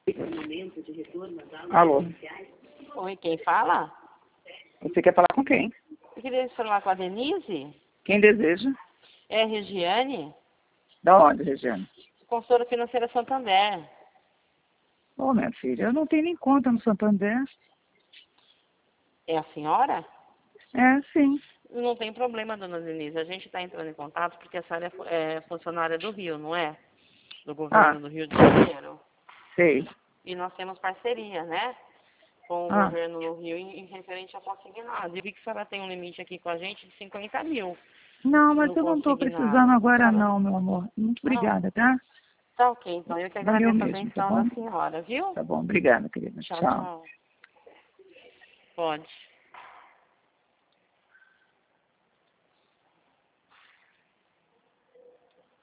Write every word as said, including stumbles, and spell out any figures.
Alô? Oi, quem fala? Você quer falar com quem? Eu queria falar com a Denise. Quem deseja? É a Regiane, Da onde, Regiane? consultora financeira Santander. Ô, minha filha, eu não tenho nem conta no Santander. É a senhora? É, sim. Não tem problema, dona Denise. A gente está entrando em contato porque a senhora é fu- é funcionária do Rio, não é? Do Ah, governo do Rio de Janeiro. sei. E nós temos parceria, né? Com o Ah, governo do Rio em, em referente a consignado. E vi que a senhora tem um limite aqui com a gente de cinquenta mil não, mas no eu não estou consignado. precisando agora Senhora, não, meu amor. Muito não, obrigada, tá? tá ok, então. Eu que Valeu agradeço a mesmo, tá atenção da bom? senhora, viu? Tá bom, obrigada, querida. Tchau, Tchau. tchau. Pode.